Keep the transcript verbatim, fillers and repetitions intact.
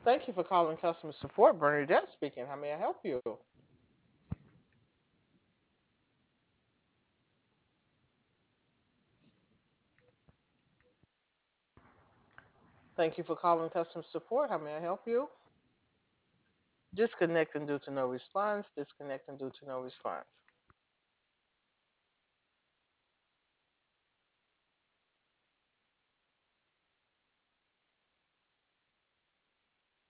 Thank you for calling customer support. Bernadette speaking. How may I help you? Thank you for calling customer support. How may I help you? Disconnecting due to no response. Disconnecting due to no response.